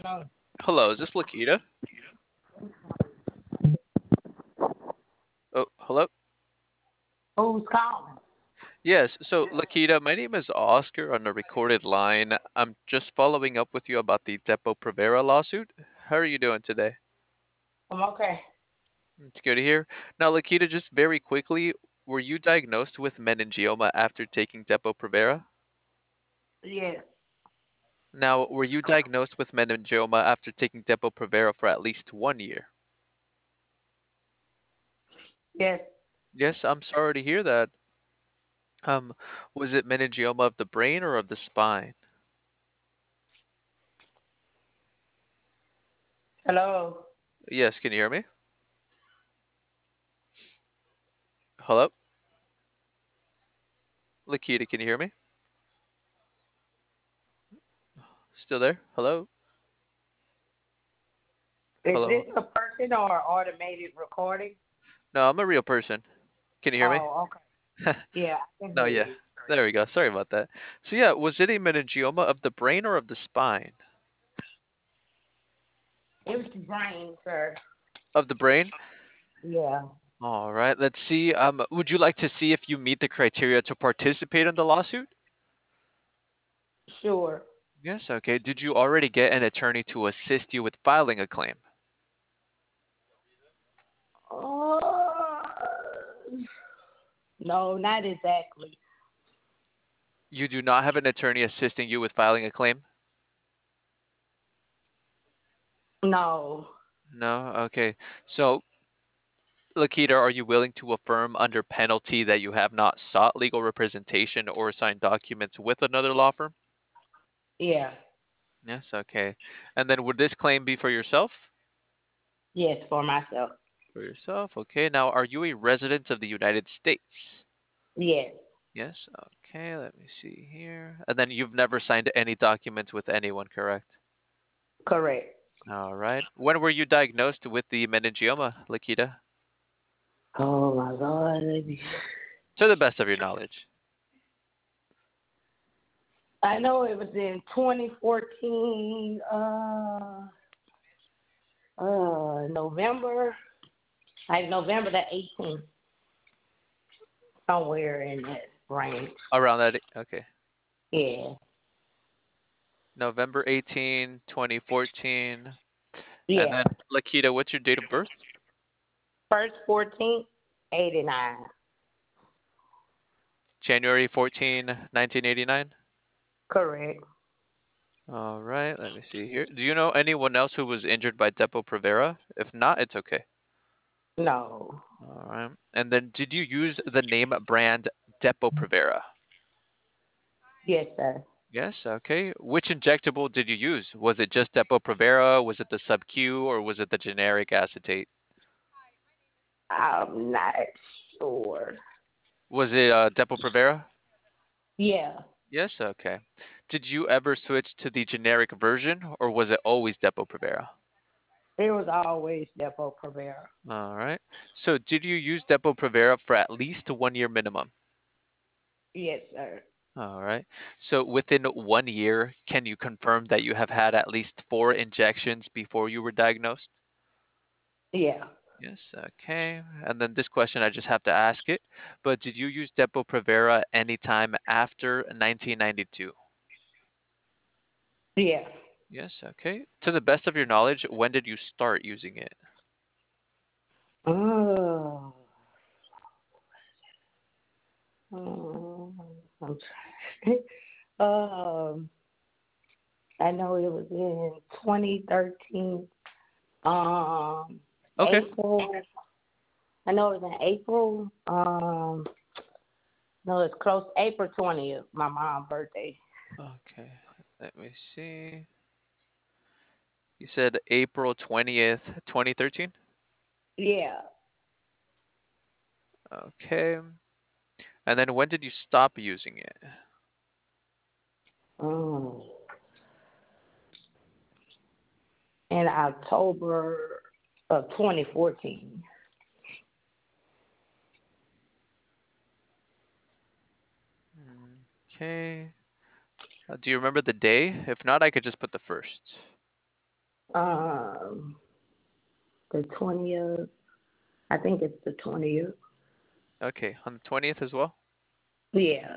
No. Hello, is this Lakita? Oh, hello? Who's calling? Yes, so Lakita, my name is Oscar on a recorded line. I'm just following up with you about the Depo Provera lawsuit. How are you doing today? I'm okay. It's good to hear. Now, Lakita, just very quickly, were you diagnosed with meningioma after taking Depo Provera? Yes. Now, were you diagnosed with meningioma after taking Depo Provera for at least 1 year? Yes. Yes, I'm sorry to hear that. Um, was it meningioma of the brain or of the spine? Hello. Yes, can you hear me? Hello? Lakita, can you hear me? Still there? Hello? Is Hello? this a person or automated recording? No, I'm a real person. Can you hear me? Oh, okay. Yeah, I can No, hear yeah. you. There we go. Sorry about that. So yeah, was it a meningioma of the brain or of the spine? It was the brain, sir. Of the brain? Yeah. All right. Let's see. Would you like to see if you meet the criteria to participate in the lawsuit? Sure. Yes. Okay. Did you already get an attorney to assist you with filing a claim? Uh, no, not exactly. You do not have an attorney assisting you with filing a claim? No. No. Okay. So Lakita, are you willing to affirm under penalty that you have not sought legal representation or signed documents with another law firm? Yeah. Yes, okay. And then would this claim be for yourself? Yes, for myself. For yourself, okay. Now, are you a resident of the United States? Yes. Yes, okay. Let me see here. And then you've never signed any documents with anyone, correct? Correct. All right. When were you diagnosed with the meningioma, Lakita? Oh my God. To the best of your knowledge. I know it was in 2014, November, like November the 18th, somewhere in that range. Around that, okay. Yeah. November 18, 2014. And Yeah. then, Lakita, what's your date of birth? First 14th, 89. January 14, 1989. Correct. All right, let me see here. Do you know anyone else who was injured by Depo-Provera? If not, it's okay. No. All right. And then did you use the name brand Depo-Provera? Yes, sir. Yes, okay. Which injectable did you use? Was it just Depo-Provera? Was it the sub-Q or was it the generic acetate? I'm not sure. Was it Depo-Provera? Yeah. Yes, okay. Did you ever switch to the generic version or was it always Depo-Provera? It was always Depo Provera. All right. So did you use Depo-Provera for at least 1 year minimum? Yes, sir. All right. So within 1 year, can you confirm that you have had at least 4 injections before you were diagnosed? Yeah. Yes. Okay. And then this question, I just have to ask it. But did you use Depo-Provera anytime after 1992? Yeah. Yes. Okay. To the best of your knowledge, when did you start using it? Oh. I'm trying. um, I know it was in 2013. Okay. April. I know it was in April. No, it's close. April 20th, my mom's birthday. Okay. Let me see. You said April 20th, 2013? Yeah. Okay. And then when did you stop using it? Mm. In October of 2014. Okay. Do you remember the day? If not, I could just put the first. Um, the 20th. I think it's the 20th. Okay, on the 20th as well? Yeah.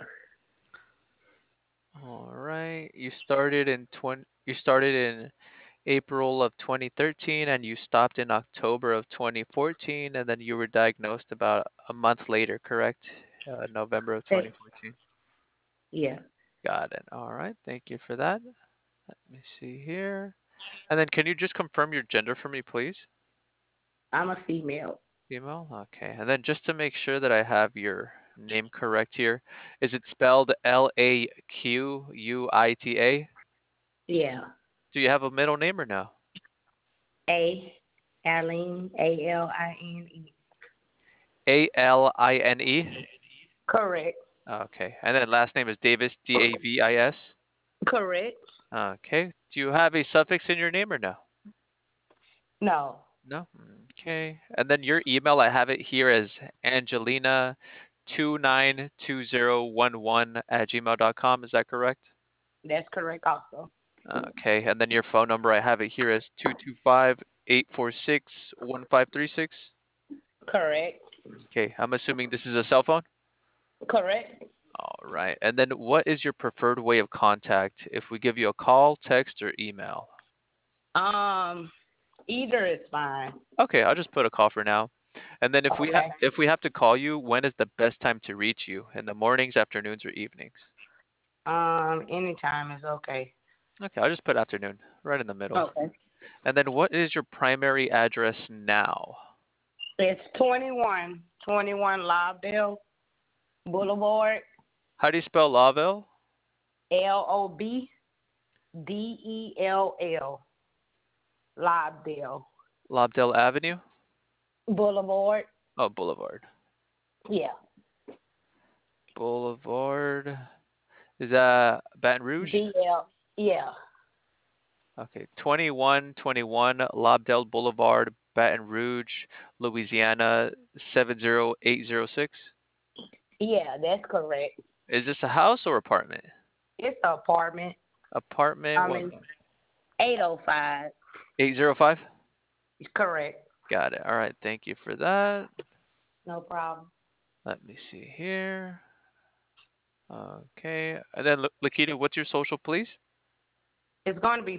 All right. You started in April of 2013 and you stopped in October of 2014 and then you were diagnosed about a month later, correct? November of Hey, 2014. yeah. Got it. All right. Thank you for that. Let me see here. And then can you just confirm your gender for me, please? I'm a female. Female? Okay. And then just to make sure that I have your name correct here, is it spelled Laquuita? Yeah. Do you have a middle name or no? A. Aline. Aline. Aline? Correct. Okay. And then last name is Davis, Davis? Correct. Okay. Do you have a suffix in your name or no? No. No? Okay. And then your email, I have it here as Angelina292011 at gmail.com. Is that correct? That's correct also. Okay. And then your phone number, I have it here as 225-846-1536. Correct. Okay. I'm assuming this is a cell phone? Correct. All right. And then what is your preferred way of contact if we give you a call, text, or email? Um, Either is fine. Okay, I'll just put a call for now. And then Okay. if we have to call you, when is the best time to reach you? In the mornings, afternoons, or evenings? Anytime is okay. Okay, I'll just put afternoon, right in the middle. Okay. And then what is your primary address now? It's 2121 Lobdell Boulevard, How do you spell Lawville? Lobdell, Lobdell Lobdell Avenue? Boulevard. Oh, Boulevard. Yeah. Boulevard. Is that Baton Rouge? DL. Yeah. Okay, 2121 Lobdell Boulevard, Baton Rouge, Louisiana 70806. Yeah, that's correct. Is this a house or apartment? It's an apartment. Apartment I mean, 805. 805? Correct. Got it. All right, thank you for that. No problem. Let me see here. Okay, and then Lakita, what's your social, please? It's going to be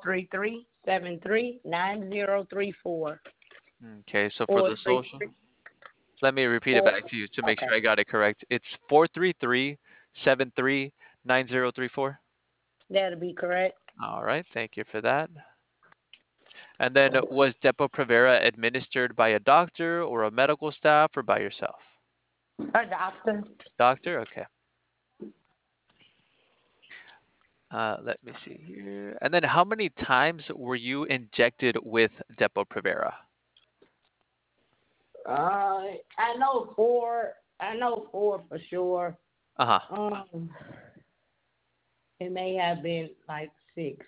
433-739034. Okay, so for the social, 433. let me repeat it Four. back to you to make Okay. sure I got it correct. It's 433-739034. That'll be correct. All right, thank you for that. And then was Depo-Provera administered by a doctor or a medical staff or by yourself? A doctor. Doctor? Okay. Let me see here. And then how many times were you injected with Depo-Provera? I know four. I know four for sure. Uh-huh. Um, it may have been like six.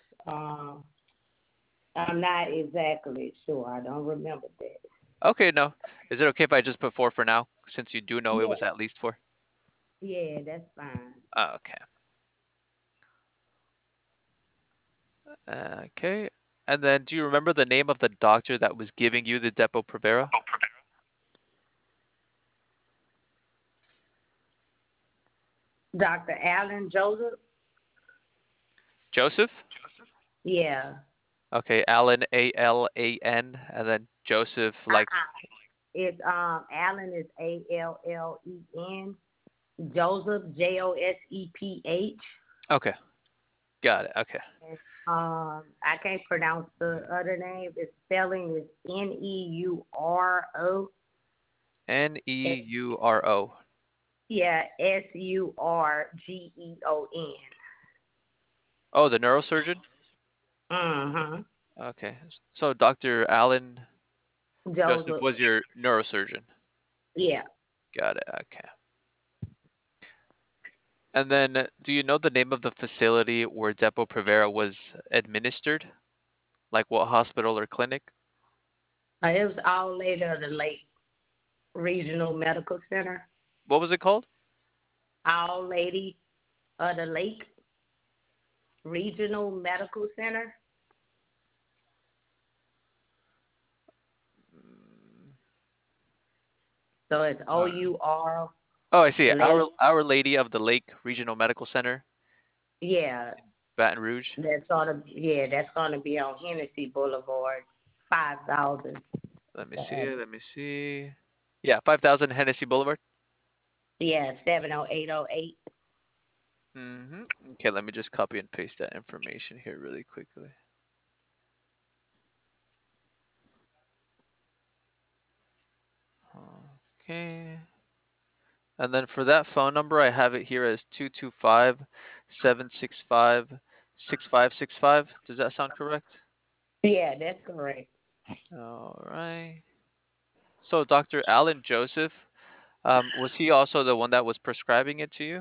I'm not exactly sure. I don't remember that. Okay, no. Is it okay if I just put 4 for now, since you do know it was Yeah. at least 4? Yeah, that's fine. Okay. Okay. And then do you remember the name of the doctor that was giving you the Depo-Provera? Dr. Allen Joseph. Joseph? Yeah. Okay, Alan, Alan, and then Joseph, like, It's Allen is Allen. Joseph Joseph. okay. Got it. Okay. I can't pronounce the other name. Its spelling is Neuro. Neuro. Yeah, Surgeon. Oh, the neurosurgeon? Mm-hmm. Okay. So Dr. Alan Joseph Joseph. was your neurosurgeon. Yeah. Got it. Okay. And then do you know the name of the facility where Depo-Provera was administered? Like what hospital or clinic? It was All Lady of the Lake Regional Medical Center. What was it called? All Lady of the Lake Regional Medical Center. So it's OUR Oh, I see. Lake. Our Lady of the Lake Regional Medical Center, Yeah, Baton Rouge. that's gonna be on Hennessy Boulevard, 5,000. Let me see. Let me see. Yeah, 5000 Hennessy Boulevard. Yeah, 70808. Okay, let me just copy and paste that information here really quickly. Okay. And then for that phone number, I have it here as 225-765-6565. Does that sound correct? Yeah, that's correct. All right. So Dr. Alan Joseph, was he also the one that was prescribing it to you?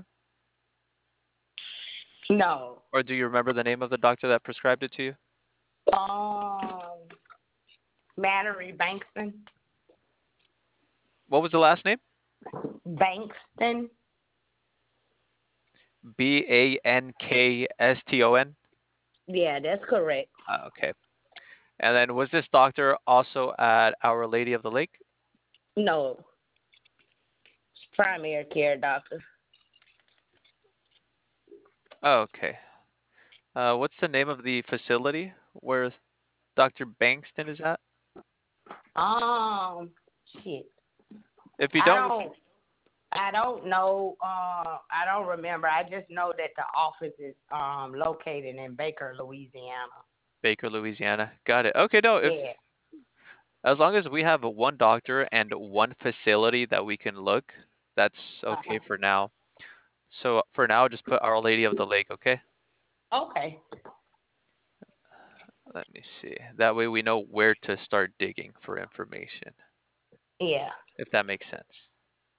No. Or do you remember the name of the doctor that prescribed it to you? Um, Mallory Bankston. What was the last name? Bankston. Bankaston? Yeah, that's correct. Okay. And then was this doctor also at Our Lady of the Lake? No, primary care doctor. Okay. What's the name of the facility where Dr. Bankston is at? Um, shit. If you I don't, don't. I don't know. I don't remember. I just know that the office is located in Baker, Louisiana. Baker, Louisiana. Got it. Okay, no, if Yeah. as long as we have one doctor and one facility that we can look, that's okay Uh-huh. for now. So for now, just put Our Lady of the Lake, okay? Okay. Let me see. That way we know where to start digging for information, Yeah. if that makes sense.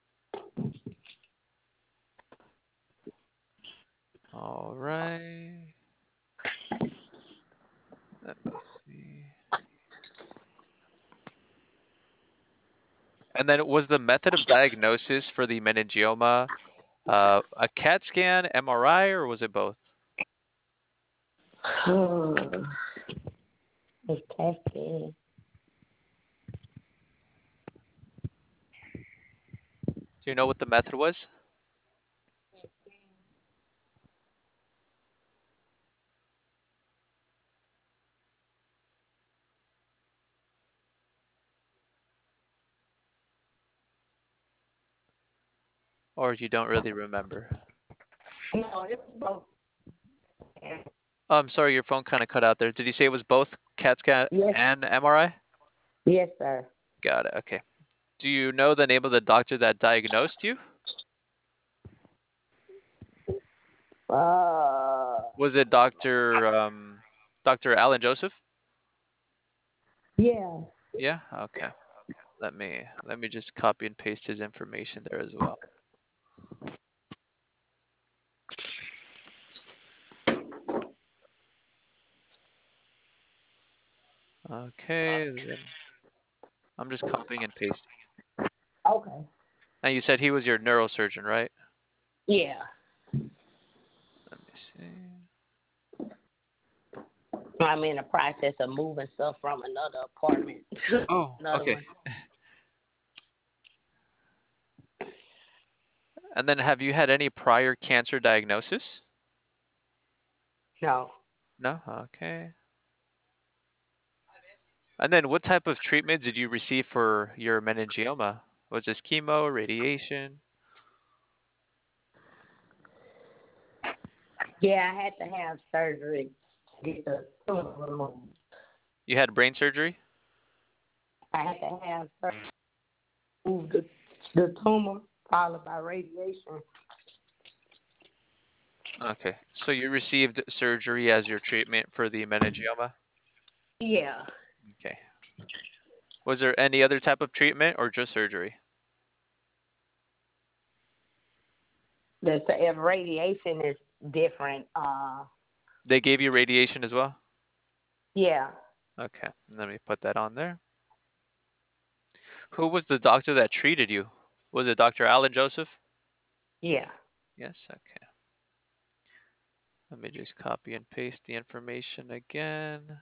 All right. Let me see. And then was the method of diagnosis for the meningioma a CAT scan, MRI, or was it both? It's tested. Do you know what the method was? Or you don't really remember? No, it's both. Oh, I'm sorry, your phone kind of cut out there. Did you say it was both CAT scan Yes. and MRI? Yes, sir. Got it. Okay. Do you know the name of the doctor that diagnosed you? Was it Dr. Alan Joseph? Yeah. Yeah. Okay. Let me just copy and paste his information there as well. Okay. Then I'm just copying and pasting. Okay. And you said he was your neurosurgeon, right? Yeah. Let me see. I'm in the process of moving stuff from another apartment to Oh, another okay. one. And then have you had any prior cancer diagnosis? No. No? Okay. And then what type of treatment did you receive for your meningioma? Was this chemo, radiation? Yeah, I had to have surgery to get the tumor removed. You had brain surgery? I had to have surgery to remove the tumor followed by radiation. Okay. So you received surgery as your treatment for the meningioma? Yeah. Okay. Was there any other type of treatment or just surgery? The radiation is different. They gave you radiation as well? Yeah. Okay. Let me put that on there. Who was the doctor that treated you? Was it Dr. Alan Joseph? Yeah. Yes. Okay. Let me just copy and paste the information again.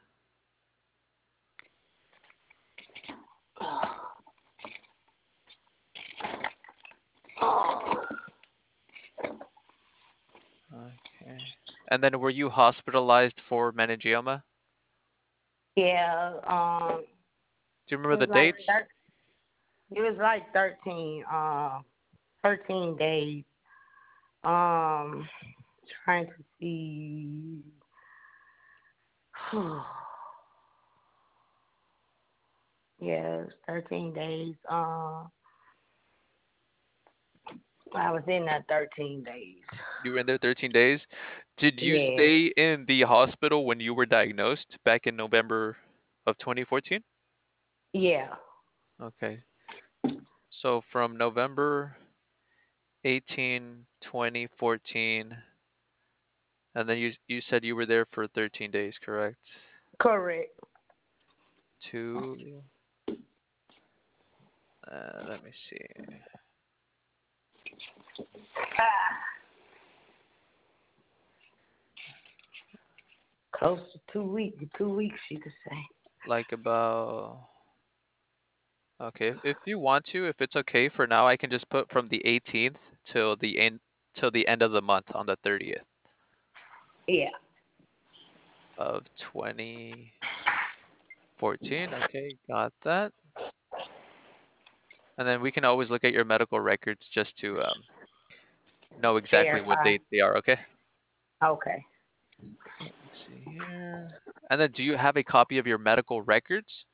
And then were you hospitalized for meningioma? Yeah, Do you remember it the was like dates? it was like 13 days. Um, trying to see. Yeah, it was 13 days. I was in that 13 days. You were in there 13 days. Did you Yeah, stay in the hospital when you were diagnosed back in November of 2014? yeah, Okay. So from November 18, 2014, and then you said you were there for 13 days, correct? correct. Two, let me see. Close to 2 weeks. 2 weeks, you could say. Like about, okay, if you want to, if it's okay for now, I can just put from the 18th till the end of the month on the 30th Yeah. of 2014. Okay, got that. And then we can always look at your medical records just to know exactly what Verify. date they are, okay? Okay. Let me see here. And then do you have a copy of your medical records?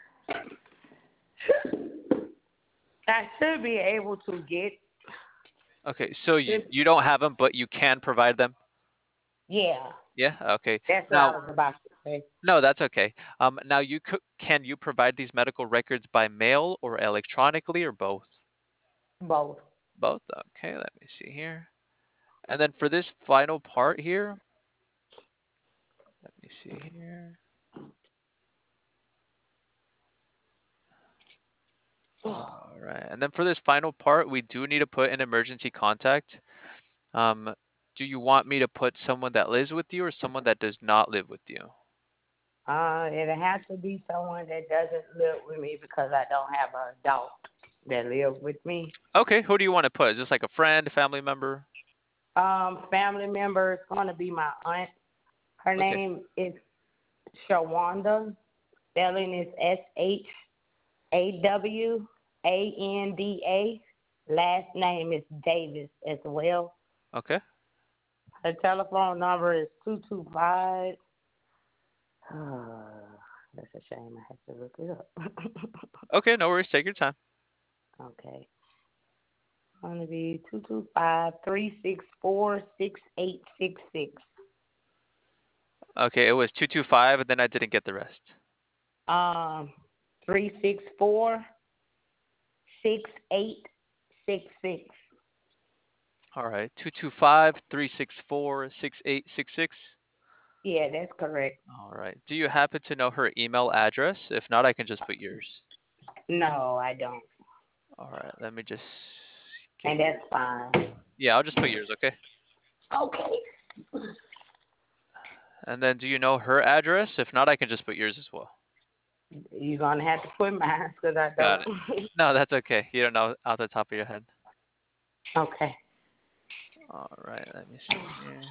I should be able to get Okay, so this. you don't have them, but you can provide them? Yeah, Yeah, okay. that's what I Now, was about to say. no, that's okay. Now can you provide these medical records by mail or electronically or both? Both. Both? Okay, let me see here. And then for this final part here, let me see here. All right. And then for this final part, we do need to put an emergency contact. Um, do you want me to put someone that lives with you or someone that does not live with you? It has to be someone that doesn't live with me because I don't have an adult that lives with me. Okay, who do you want to put? Is this like a friend, a family member? Family member is going to be my aunt. Her Okay. name is Shawanda. Spelling is Shawanda. Last name is Davis as well. Okay. Her telephone number is 225. That's a shame. I have to look it up. Okay, no worries. Take your time. Okay. It's going to be 225-364-6866. Okay, it was 225 and then I didn't get the rest. 364-6866. All right. 225-364-6866. Yeah, that's correct. All right. Do you happen to know her email address? If not, I can just put yours. No, I don't. All right. Let me just give And me. that's fine. Yeah, I'll just put yours, okay? Okay. And then do you know her address? If not, I can just put yours as well. You're going to have to put mine because I Got don't. it. No, that's okay. You don't know out the top of your head. Okay. All right. Let me see here.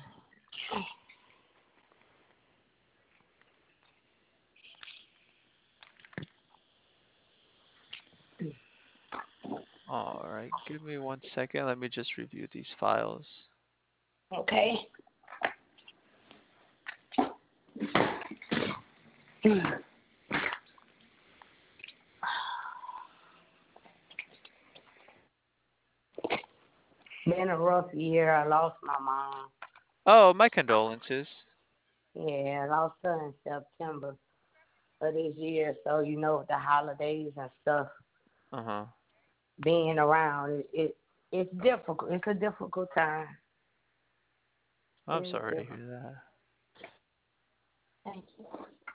All right. Give me 1 second. Let me just review these files. Okay. Been a rough year. I lost my mom. Oh, my condolences. Yeah, I lost her in September of this year. So, with the holidays and stuff Uh-huh. being around, it's difficult. It's a difficult time. I'm Very sorry to difficult. hear that. Thank you.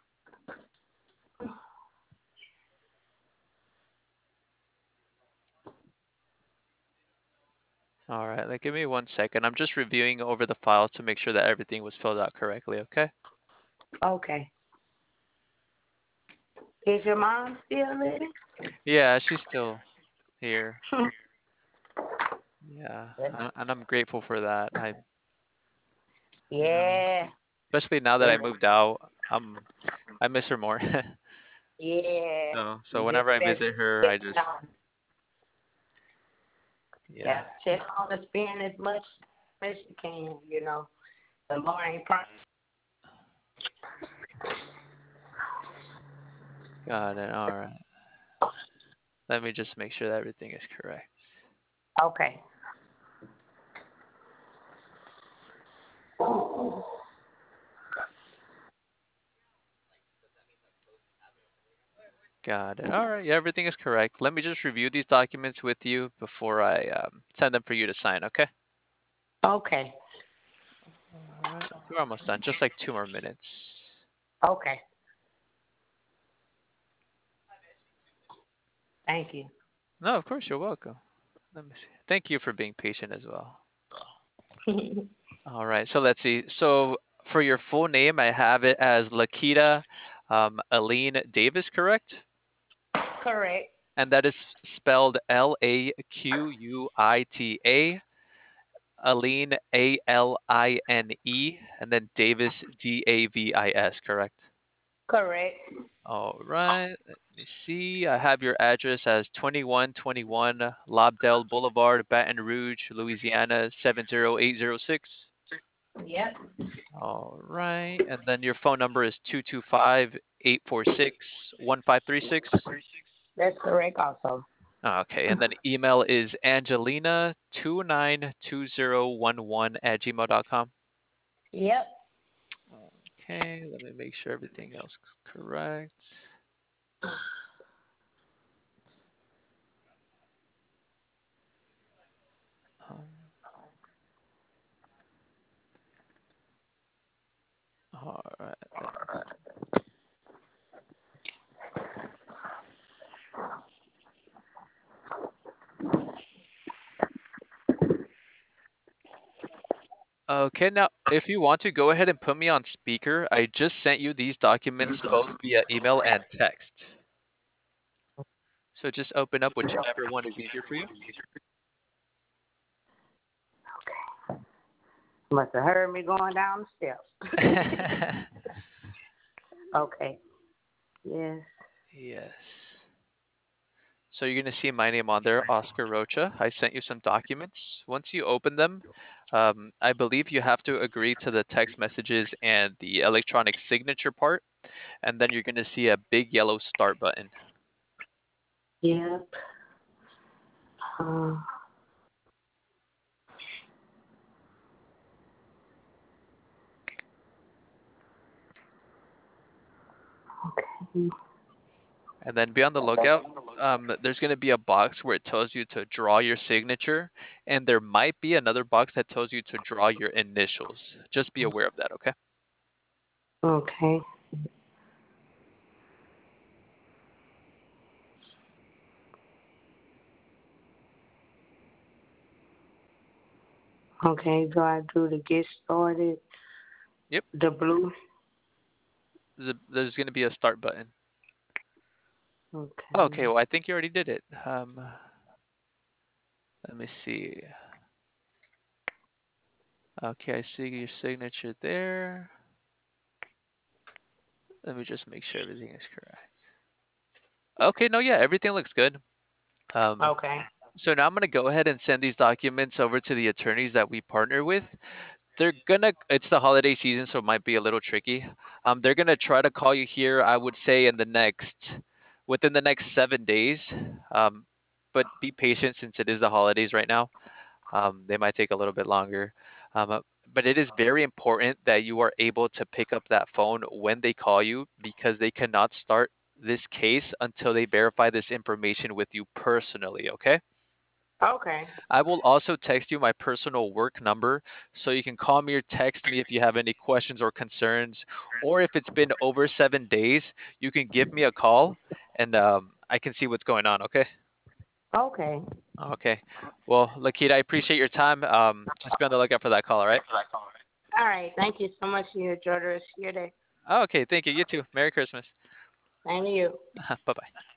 All right, like give me 1 second. I'm just reviewing over the files to make sure that everything was filled out correctly, okay? Okay. Is your mom still living? Yeah, she's still here. Yeah, and I'm grateful for that. You know, Yeah. especially now that I Yeah. moved out, I miss her more. Yeah. So You just whenever I been visit her, I sitting just on. yeah. Yeah. Just on to spend as much as you can. The more ain't pro- Got it. All right. Let me just make sure that everything is correct. Okay. Got it. All right. Yeah, everything is correct. Let me just review these documents with you before I send them for you to sign. Okay. Okay. All right. We're almost done. Just like 2 more minutes. Okay. Thank you. No, of course you're welcome. Let me see. Thank you for being patient as well. All right. So let's see. So for your full name, I have it as Lakita Aline Davis, correct? Correct. And that is spelled Laquita, Aline Aline, and then Davis Davis, correct? Correct. All right. Let me see. I have your address as 2121 Lobdell Boulevard, Baton Rouge, Louisiana 70806. Yep. All right. And then your phone number is 225-846-1536. That's correct also. Okay. And then email is Angelina292011 at gmail.com. Yep. Okay. Let me make sure everything else is correct. Um, all right. Let me see. Okay, now if you want to go ahead and put me on speaker, I just sent you these documents both via email and text. So just open up whichever one is easier for you. Must have heard me going down the steps. Okay. Yes. Yes. So you're gonna see my name on there, Oscar Rocha. I sent you some documents. Once you open them, I believe you have to agree to the text messages and the electronic signature part, and then you're gonna see a big yellow start button. Yep. Uh, okay. And then be on the lookout. There's going to be a box where it tells you to draw your signature, and there might be another box that tells you to draw your initials. Just be aware of that, okay? Okay. Okay. Do I do the get started? Yep. The blue. There's going to be a start button. Okay, Okay. well, I think you already did it. Let me see. Okay, I see your signature there. Let me just make sure everything is correct. Okay, no, yeah, everything looks good. Um, Okay. so now I'm going to go ahead and send these documents over to the attorneys that we partner with. They're gonna, it's the holiday season, so it might be a little tricky. They're gonna try to call you here, I would say, within the next 7 days. But be patient since it is the holidays right now. They might take a little bit longer. But it is very important that you are able to pick up that phone when they call you, because they cannot start this case until they verify this information with you personally, okay? Okay. I will also text you my personal work number so you can call me or text me if you have any questions or concerns. Or if it's been over 7 days, you can give me a call and I can see what's going on. Okay. Okay. Okay. Well, Lakita, I appreciate your time. Just be on the lookout for that call. All right. All right. Thank you so much. You enjoy the rest of your day. Okay. Thank you. You too. Merry Christmas. Same to you. Bye bye.